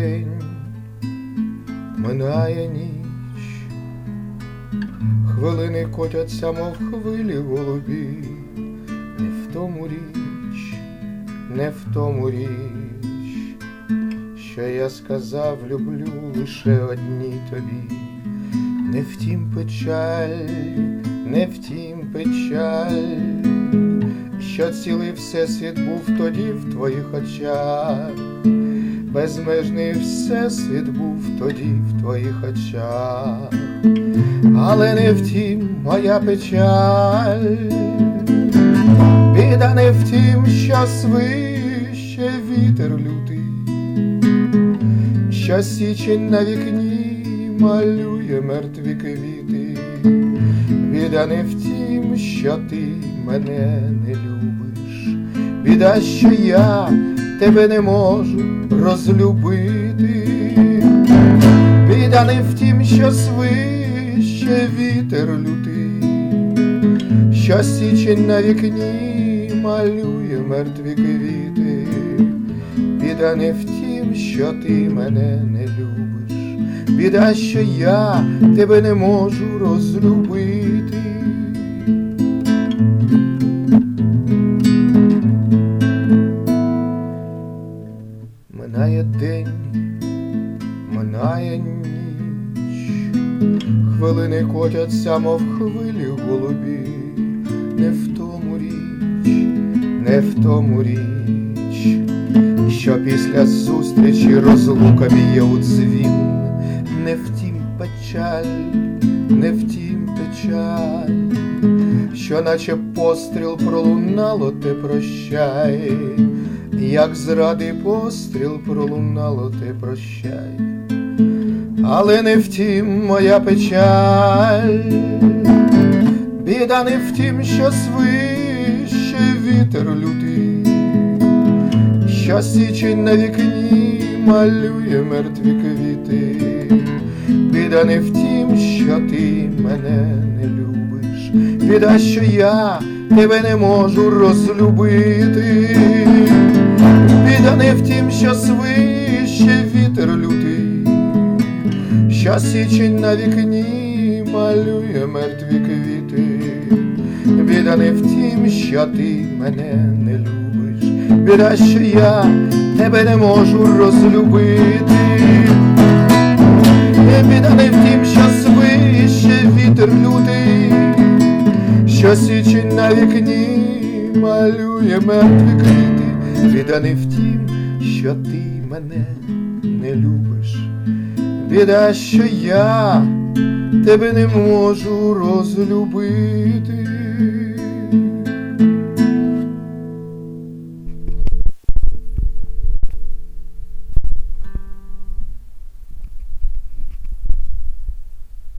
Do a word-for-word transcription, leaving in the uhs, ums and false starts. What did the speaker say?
день, минає ніч, хвилини котяться, мов хвилі голубі. Не в тому річ, не в тому річ, що я сказав, люблю лише одній тобі. Не втім печаль, не втім печаль, що цілий всесвіт був тоді в твоїх очах. Безмежний всесвіт був тоді в твоїх очах. Але не втім моя печаль, біда не втім, що свище вітер лютий, що січень на вікні малює мертві квіти. Біда не втім, що ти мене не любиш, біда, що я тебе не можу розлюбити. Біда не втім, що свище вітер лютий, що січень на вікні малює мертві квіти. Біда не втім, що ти мене не любиш, біда, що я тебе не можу розлюбити. Минає день, минає ніч, хвилини котяться, мов хвилі голубі. Не в тому річ, не в тому річ, що після зустрічі розлука б'є у дзвін. Не втім печаль, не втім печаль, що наче постріл пролунало те прощай. Як зради постріл пролунало те прощай. Але не втім моя печаль, біда не втім, що свище вітер лютий, що січень на вікні малює мертві квіти. Біда не втім, що ти мене не любиш, біда, що я тебе не можу розлюбити. Біда не втім, що свище вітер лютий, що січень на вікні малює мертві квіти. Біда не втім, що ти мене не любиш, біда, що я тебе не можу розлюбити. Біда не втім, що свище вітер лютий, що січень на вікні малює мертві квіти. Біда не втім, що ти мене не любиш, біда, що я тебе не можу розлюбити.